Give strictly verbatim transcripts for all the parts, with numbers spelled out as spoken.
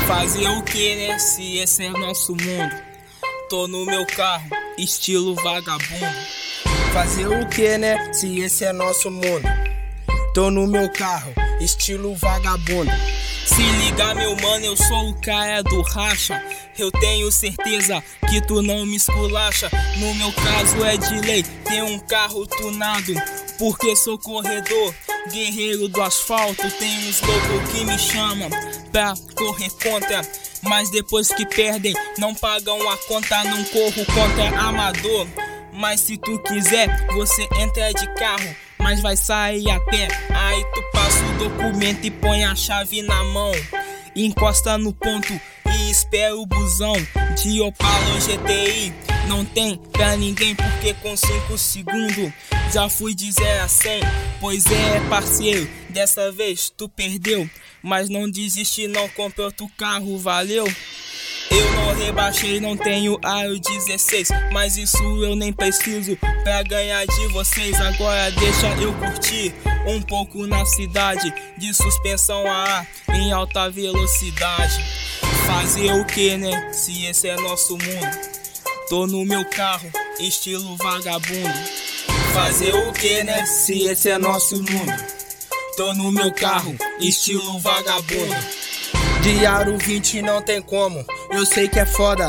Fazer o que, né, se esse é nosso mundo? Tô no meu carro, estilo vagabundo. Fazer o que, né, se esse é nosso mundo? Tô no meu carro, estilo vagabundo. Se liga, meu mano, eu sou o cara do racha. Eu tenho certeza que tu não me esculacha. No meu caso é de lei, ter um carro tunado, porque sou corredor, guerreiro do asfalto. Tem uns loucos que me chamam pra correr contra, mas depois que perdem não pagam a conta. Não corro contra amador, mas se tu quiser você entra de carro, mas vai sair a pé. Aí tu passa o documento e põe a chave na mão, encosta no ponto e espera o busão de Opala ou G T I. Não tem pra ninguém, porque com cinco segundos já fui de zero a cem. Pois é, parceiro, dessa vez tu perdeu, mas não desiste não, compra outro carro, valeu? Eu não rebaixei, não tenho aro dezesseis, mas isso eu nem preciso pra ganhar de vocês. Agora deixa eu curtir um pouco na cidade, de suspensão a ar em alta velocidade. Fazer o que, né, se esse é nosso mundo? Tô no meu carro, estilo vagabundo. Fazer o que, né, se esse é nosso mundo? Tô no meu carro, estilo vagabundo. De aro vinte não tem como, eu sei que é foda.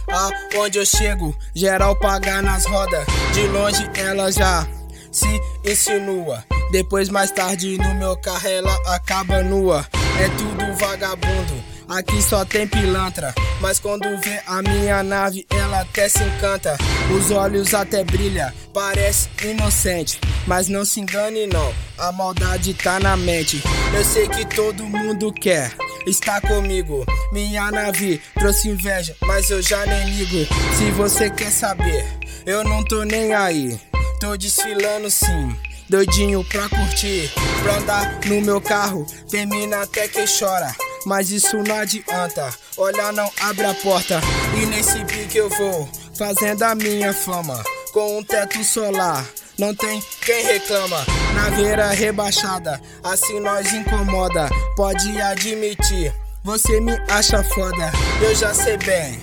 Aonde eu chego, geral paga nas rodas. De longe ela já se insinua, depois mais tarde no meu carro ela acaba nua. É tudo vagabundo, aqui só tem pilantra, mas quando vê a minha nave ela até se encanta. Os olhos até brilha, parece inocente, mas não se engane não, a maldade tá na mente. Eu sei que todo mundo quer está comigo, minha nave trouxe inveja, mas eu já nem ligo. Se você quer saber, eu não tô nem aí, tô desfilando sim, doidinho pra curtir, pra andar no meu carro, termina até que chora, mas isso não adianta, olha não abre a porta. E nesse pique eu vou, fazendo a minha fama, com um teto solar, não tem quem reclama. Naveira rebaixada, assim nós incomoda, pode admitir, você me acha foda. Eu já sei bem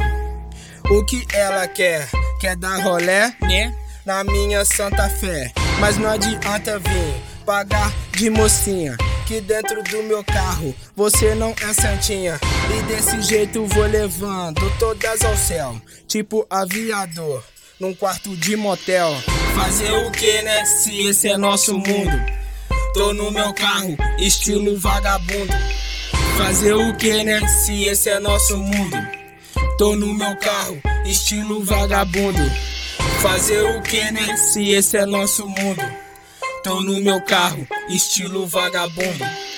o que ela quer, quer dar rolé, né, na minha santa fé, mas não adianta vir pagar de mocinha, que dentro do meu carro você não é santinha. E desse jeito vou levando todas ao céu, tipo aviador num quarto de motel. Fazer o que, né, se esse é nosso mundo? Tô no meu carro, estilo vagabundo. Fazer o que, né, se esse é nosso mundo? Tô no meu carro, estilo vagabundo. Fazer o que, né, se esse é nosso mundo? Tô no meu carro, estilo vagabundo.